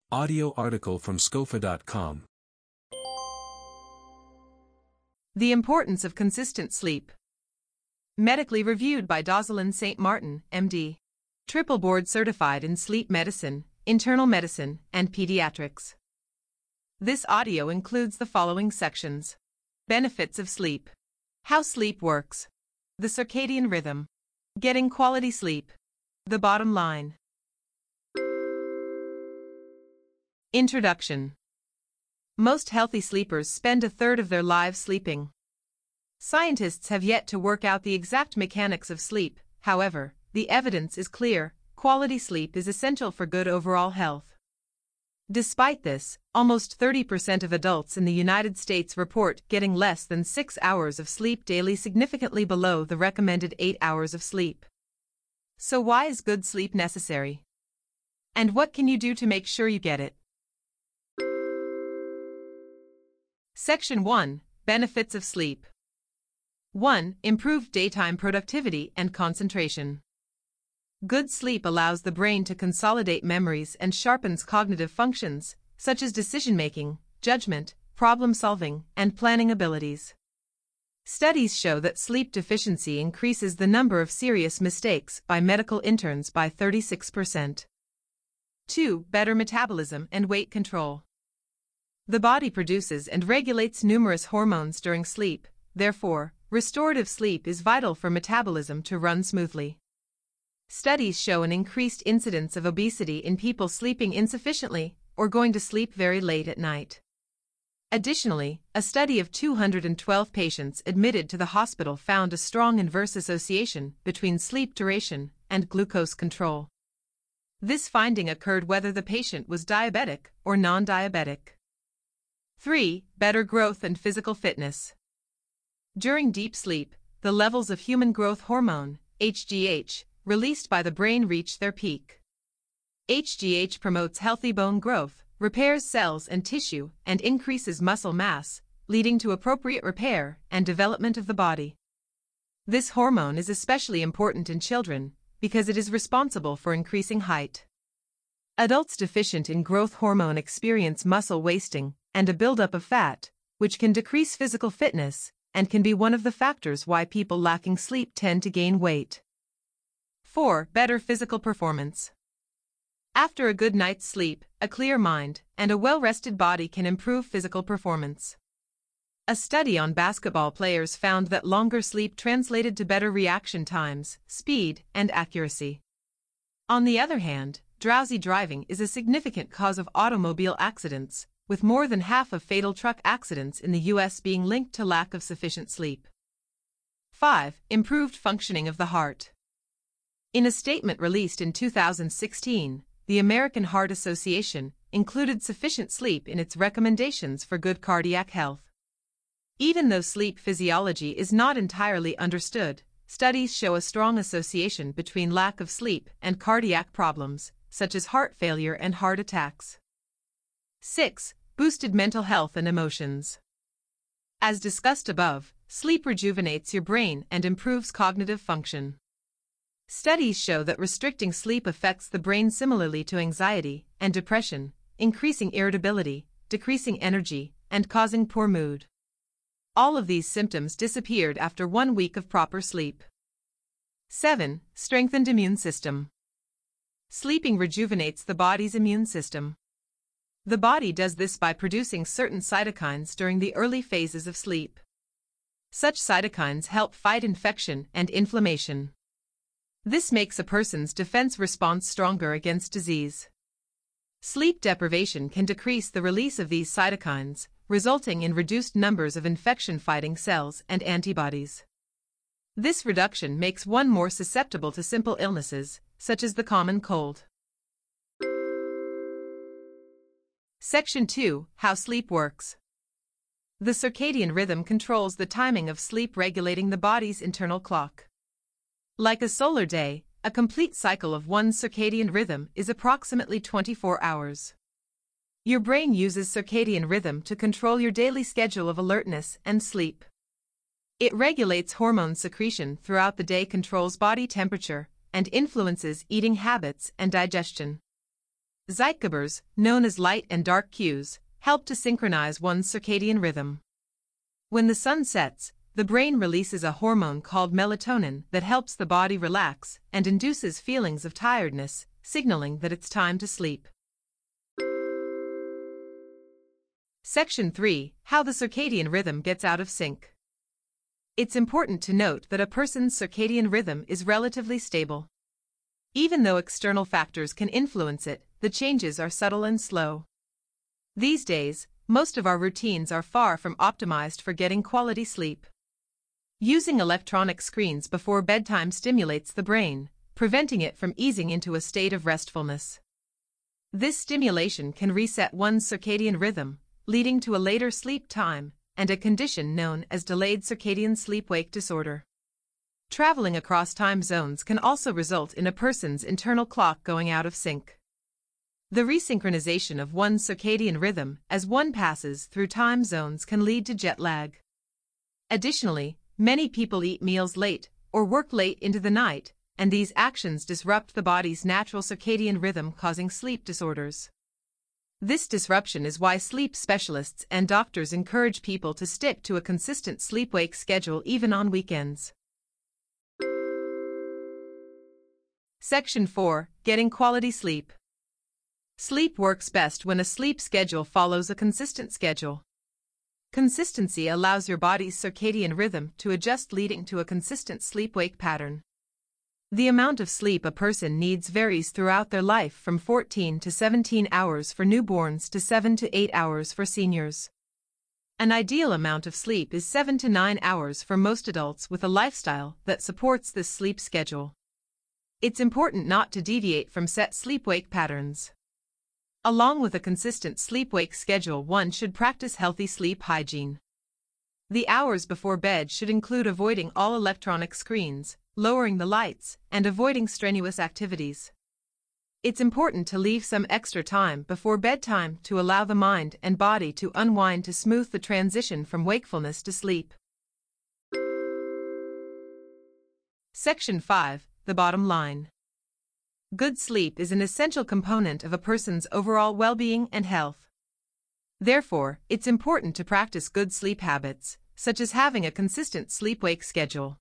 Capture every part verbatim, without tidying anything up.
Audio article from scofa dot com. The Importance of Consistent Sleep. Medically reviewed by Dozalin Saint Martin, M D. Triple board certified in sleep medicine, internal medicine, and pediatrics. This audio includes the following sections: benefits of sleep, how sleep works, the circadian rhythm, getting quality sleep, the bottom line. Introduction. Most healthy sleepers spend a third of their lives sleeping. Scientists have yet to work out the exact mechanics of sleep. However, the evidence is clear: quality sleep is essential for good overall health. Despite this, almost thirty percent of adults in the United States report getting less than six hours of sleep daily, significantly below the recommended eight hours of sleep. So why is good sleep necessary? And what can you do to make sure you get it? Section one. Benefits of sleep. one. Improved daytime productivity and concentration. Good sleep allows the brain to consolidate memories and sharpens cognitive functions, such as decision-making, judgment, problem-solving, and planning abilities. Studies show that sleep deficiency increases the number of serious mistakes by medical interns by thirty-six percent. two. Better metabolism and weight control. The body produces and regulates numerous hormones during sleep. Therefore, restorative sleep is vital for metabolism to run smoothly. Studies show an increased incidence of obesity in people sleeping insufficiently or going to sleep very late at night. Additionally, a study of two hundred twelve patients admitted to the hospital found a strong inverse association between sleep duration and glucose control. This finding occurred whether the patient was diabetic or non-diabetic. three. Better growth and physical fitness. During deep sleep, the levels of human growth hormone, H G H, released by the brain reach their peak. H G H promotes healthy bone growth, repairs cells and tissue, and increases muscle mass, leading to appropriate repair and development of the body. This hormone is especially important in children because it is responsible for increasing height. Adults deficient in growth hormone experience muscle wasting and a buildup of fat, which can decrease physical fitness and can be one of the factors why people lacking sleep tend to gain weight. four. Better physical performance. After a good night's sleep, a clear mind and a well-rested body can improve physical performance. A study on basketball players found that longer sleep translated to better reaction times, speed, and accuracy. On the other hand, drowsy driving is a significant cause of automobile accidents, with more than half of fatal truck accidents in the U S being linked to lack of sufficient sleep. five. Improved functioning of the heart. In a statement released in two thousand sixteen, the American Heart Association included sufficient sleep in its recommendations for good cardiac health. Even though sleep physiology is not entirely understood, studies show a strong association between lack of sleep and cardiac problems, such as heart failure and heart attacks. six. Boosted mental health and emotions. As discussed above, sleep rejuvenates your brain and improves cognitive function. Studies show that restricting sleep affects the brain similarly to anxiety and depression, increasing irritability, decreasing energy, and causing poor mood. All of these symptoms disappeared after one week of proper sleep. seven. Strengthened immune system. Sleeping rejuvenates the body's immune system. The body does this by producing certain cytokines during the early phases of sleep. Such cytokines help fight infection and inflammation. This makes a person's defense response stronger against disease. Sleep deprivation can decrease the release of these cytokines, resulting in reduced numbers of infection-fighting cells and antibodies. This reduction makes one more susceptible to simple illnesses, such as the common cold. Section two. How sleep works. The circadian rhythm controls the timing of sleep, regulating the body's internal clock. Like a solar day, a complete cycle of one circadian rhythm is approximately twenty-four hours. Your brain uses circadian rhythm to control your daily schedule of alertness and sleep. It regulates hormone secretion throughout the day, controls body temperature, and influences eating habits and digestion. Zeitgebers, known as light and dark cues, help to synchronize one's circadian rhythm. When the sun sets, the brain releases a hormone called melatonin that helps the body relax and induces feelings of tiredness, signaling that it's time to sleep. Section three. How the circadian rhythm gets out of sync. It's important to note that a person's circadian rhythm is relatively stable. Even though external factors can influence it, the changes are subtle and slow. These days, most of our routines are far from optimized for getting quality sleep. Using electronic screens before bedtime stimulates the brain, preventing it from easing into a state of restfulness. This stimulation can reset one's circadian rhythm, leading to a later sleep time and a condition known as delayed circadian sleep-wake disorder. Traveling across time zones can also result in a person's internal clock going out of sync. The resynchronization of one's circadian rhythm as one passes through time zones can lead to jet lag. Additionally, many people eat meals late or work late into the night, and these actions disrupt the body's natural circadian rhythm, causing sleep disorders. This disruption is why sleep specialists and doctors encourage people to stick to a consistent sleep-wake schedule even on weekends. Section four. Getting quality sleep. Sleep works best when a sleep schedule follows a consistent schedule. Consistency allows your body's circadian rhythm to adjust, leading to a consistent sleep-wake pattern. The amount of sleep a person needs varies throughout their life, from fourteen to seventeen hours for newborns to seven to eight hours for seniors. An ideal amount of sleep is seven to nine hours for most adults with a lifestyle that supports this sleep schedule. It's important not to deviate from set sleep-wake patterns. Along with a consistent sleep-wake schedule, one should practice healthy sleep hygiene. The hours before bed should include avoiding all electronic screens, lowering the lights, and avoiding strenuous activities. It's important to leave some extra time before bedtime to allow the mind and body to unwind to smooth the transition from wakefulness to sleep. Section five. The bottom line. Good sleep is an essential component of a person's overall well-being and health. Therefore, it's important to practice good sleep habits, such as having a consistent sleep-wake schedule.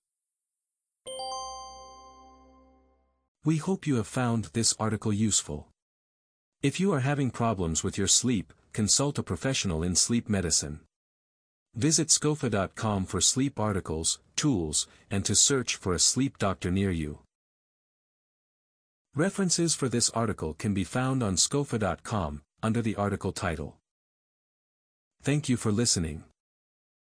We hope you have found this article useful. If you are having problems with your sleep, consult a professional in sleep medicine. Visit scofa dot com for sleep articles, tools, and to search for a sleep doctor near you. References for this article can be found on scofa dot com, under the article title. Thank you for listening.